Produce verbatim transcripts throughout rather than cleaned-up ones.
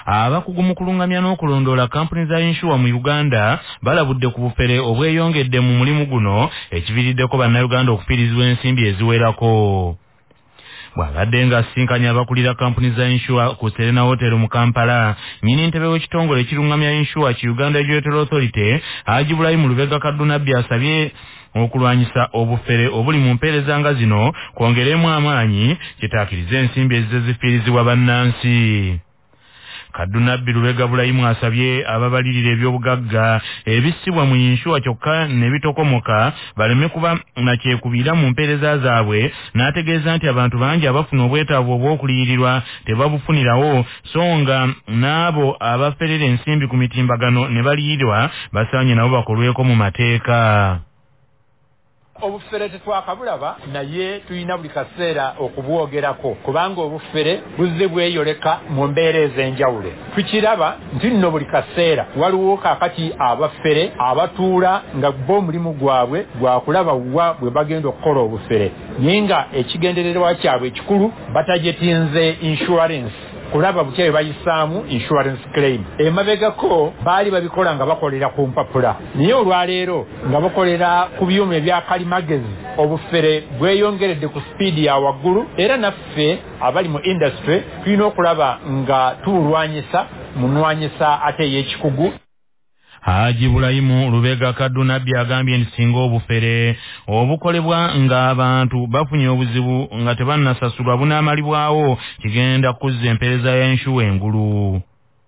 abakugu mu kulungamya n'okulondoola kampuni za inshuwa mu Uganda balabudde ku bufere obweyongedde mu mulimu guno ekiviiriddeko bannayuganda okufiirizibwa ensimbi eziwerako. Bw'abadde ng'asisinkanya abakulira kampuni za inshuwa ku Serena Hotel mu Kampala, nnyini ntebe w'ekitongole ekirungamya inshuwa ki Uganda Regulatory Authority Haji Ibrahim Lubega Kadunabbi asabye okulwanyisa obufere obuli mu mpeereza nga zino kwongeremu amaanyi kitaakiriza ensimbi ezizifiirizibwa bannansi. Kadunabbi Lubega Bulayimu asabye ababalirira ebyobugagga ebissibwa mu inshuwa kyokka ne bitokomoka baleme kuba nakyekubiira mu mpeereza zaabwe, n'ategeeza nti abantu bangi abafuna obwetaavu obw'okuliyirirwa tebabufunirawo, so nga n'abo abaferera ensimbi ku mitimbagano ne baliyirirwa basaanye nabo bakolweko mu mateeka. Obufere tetwakabulaba naye tulina buli kaseera okubwogerako kubanga obufere buzze bweyoleka mu mbeera ez'enjawulo. Tukiraba nti nno buli kaseera waliwo kaakati abafere abatuula nga bo omulimu gwabwe gwa kulaba wa bwe bagenda okukola obufere, naye nga ekigendererwa kyabwe ekikulu batajetinze insurance kulaba bukyawe bayisaamu insurance claim. Emabegako baali babikola nga bakolera ku mpapula, naye olwaleero nga bakolera ku byuma ebya kalimagezi obufere bweyongeredde ku speedi ya waggulu, era naffe abali mu industry tulina okulaba nga tuulwanyisa munwanyisa ate ey'ekikugu. Haji Ibrahim Lubega Kadunabbi agambye nti singa obufere obukolebwa ng'abantu bafunye obuzibu nga tebannasasulwa bunaamalibwawo kigenda kuzza empeereza ya inshuwa engulu.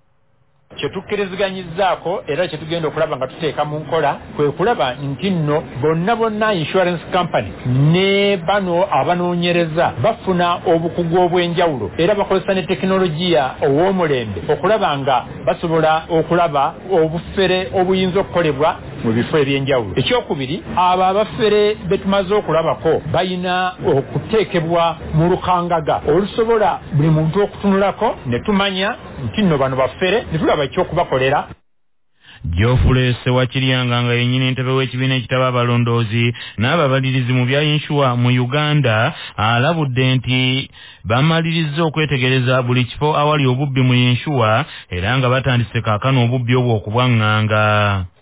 Kyetukkiriziganyizzaako era kyetugenda okulaba nga tuteeka mu nkola kwe kulaba nti nno bonna bonna insurance company ne bano abanoonyereza bafuna obukugu obw'enjawulo era bakozesa ne tekinologiya ow'omulembe okulaba nga basobola okulaba obufere obuyinza okukolebwa mu bifo eby'enjawulo. Ekyokubiri, abo abafere be tumaze okulabako bayina okuteekebwa mu lukangaga olusobola buli muntu okutunulako ne tumanya nti nno bano bafere ne tulaba ekyokubakolera. Geoffrey Sewakiryanga nga yennyini ntebe w'ekibiina ekitaba abalondoozi n'ababalirizi mu bya inshuwa mu Uganda alabudde nti bamaliriza okwetegereza buli kifo awali obubbi mu inshuwa era nga batandise kaakano obubbi obwo okubwaŋŋanga.